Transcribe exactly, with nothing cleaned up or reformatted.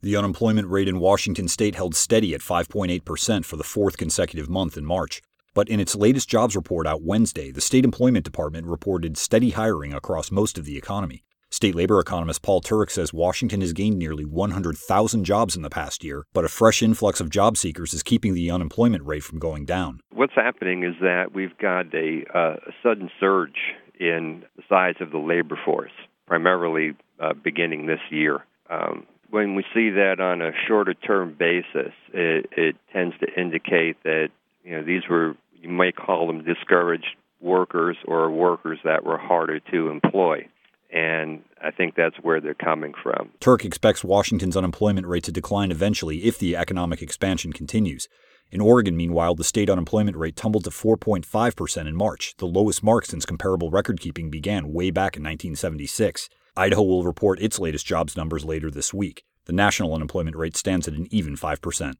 The unemployment rate in Washington state held steady at five point eight percent for the fourth consecutive month in March. But in its latest jobs report out Wednesday, the state employment department reported steady hiring across most of the economy. State labor economist Paul Turek says Washington has gained nearly one hundred thousand jobs in the past year, but a fresh influx of job seekers is keeping the unemployment rate from going down. What's happening is that we've got a, uh, a sudden surge in the size of the labor force, primarily uh, beginning this year. Um, when we see that on a shorter-term basis, it, it tends to indicate that you know these were, you might call them discouraged workers or workers that were harder to employ. And I think that's where they're coming from. Turek expects Washington's unemployment rate to decline eventually if the economic expansion continues. In Oregon, meanwhile, the state unemployment rate tumbled to four point five percent in March, the lowest mark since comparable record-keeping began way back in nineteen seventy-six. Idaho will report its latest jobs numbers later this week. The national unemployment rate stands at an even five percent.